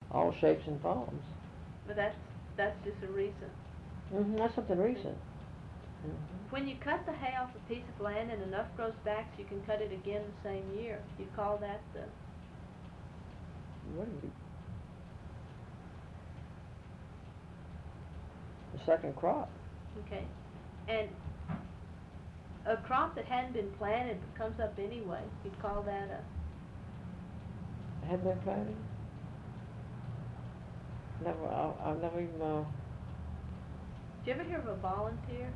all shapes and forms. But that's just a recent. That's something recent. hmm When you cut the hay off a piece of land and enough grows back so you can cut it again the same year, you call that What do you? The second crop. okay. And a crop that hadn't been planted but comes up anyway, you'd call that Had been planted. Never. I've never even. did you ever hear of a volunteer?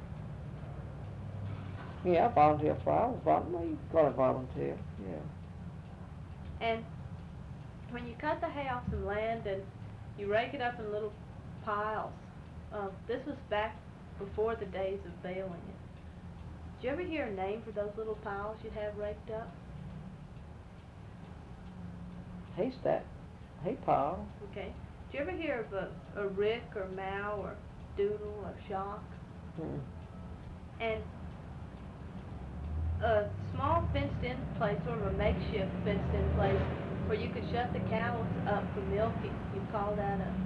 Yeah, I volunteer for. I was volunteer. You call it volunteer. Yeah. And when you cut the hay off some land and you rake it up in little piles, this was back before the days of baling it. Did you ever hear a name for those little piles you'd have raked up? Haystack. Hay pile. Okay. Did you ever hear of a rick or mow or doodle or shock? Hmm. And a small fenced-in place, sort of a makeshift fenced-in place, where you could shut the cows up for milking. You'd call that a...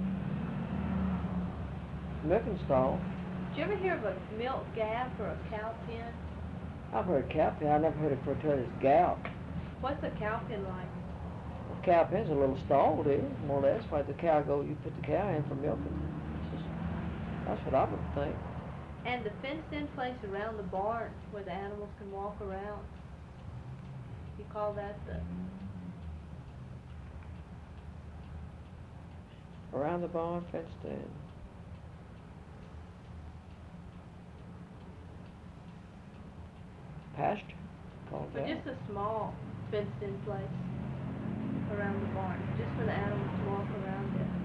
Milking stall. Did you ever hear of a milk gap or a cow pen? I've heard cow pen. I never heard it referred to as gallop. What's a cow pen like? A cow pen's a little stall, dude, more or less. Where the cow go, you put the cow in for milking. That's what I would think. And the fenced-in place around the barn where the animals can walk around. You call that the... Around the barn, fenced in. Pasture, called But that. just a small fenced-in place around the barn, just for the animals to walk around it.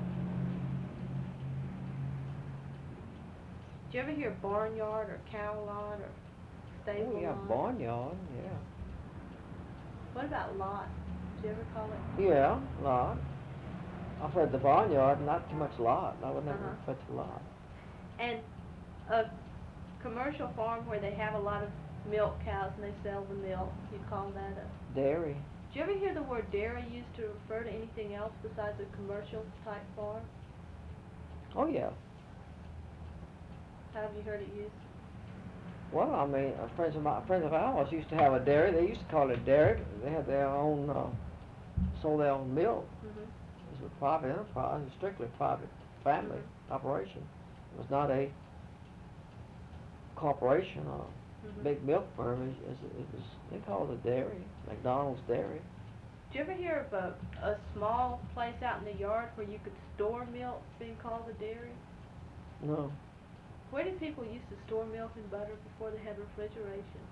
Did you ever hear barnyard or cow lot or stable Oh yeah, lot? barnyard, yeah. What about lot? Did you ever call it? Yeah, lot. I've heard the barnyard, not too much lot. I would never Uh-huh. refer to lot. And a commercial farm where they have a lot of milk cows and they sell the milk, you call that a... Dairy. Did you ever hear the word dairy used to refer to anything else besides a commercial type farm? Oh yeah. How have you heard it used? Well, I mean, friends of ours used to have a dairy. They used to call it dairy. They had their own, sold their own milk. Mm-hmm. It was a private enterprise, it was strictly private family operation. It was not a corporation or Mm-hmm. big milk firm. It was, they called it a dairy, McDonald's dairy. Did you ever hear of a small place out in the yard where you could store milk being called a dairy? No. Where did people used to store milk and butter before they had refrigeration?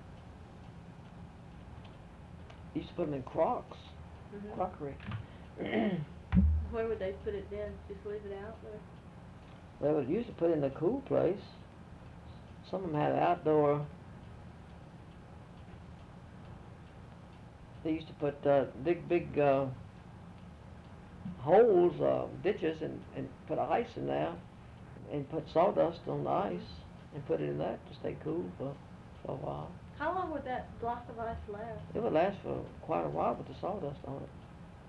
Used to put them in crocks, Mm-hmm. crockery. Where would they put it then? Just leave it out there? They would used to put it in a cool place. Some of them had outdoor. They used to put big holes, ditches, and put ice in there, and put sawdust on the ice, and put it in that to stay cool for a while. How long would that block of ice last? It would last for quite a while with the sawdust on it.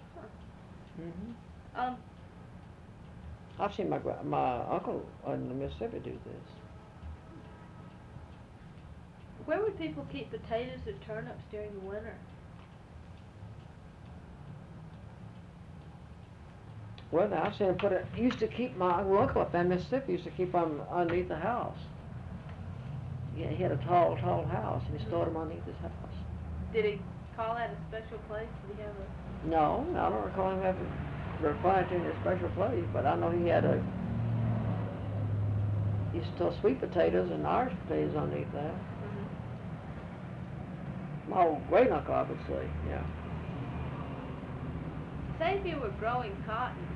Huh. hmm I've seen my uncle in Mississippi do this. Where would people keep potatoes or turnips during the winter? Well, now I've seen him put it. Used to keep my uncle up there in Mississippi. Used to keep them underneath the house. Yeah, he had a tall house, and he stored them underneath his house. Did he call that a special place? Did he have a... No, I don't recall him having referred to it in a special place, but I know he used to store sweet potatoes and Irish potatoes underneath there. Mm-hmm. My old great uncle, I would say, yeah. Say if you were growing cotton,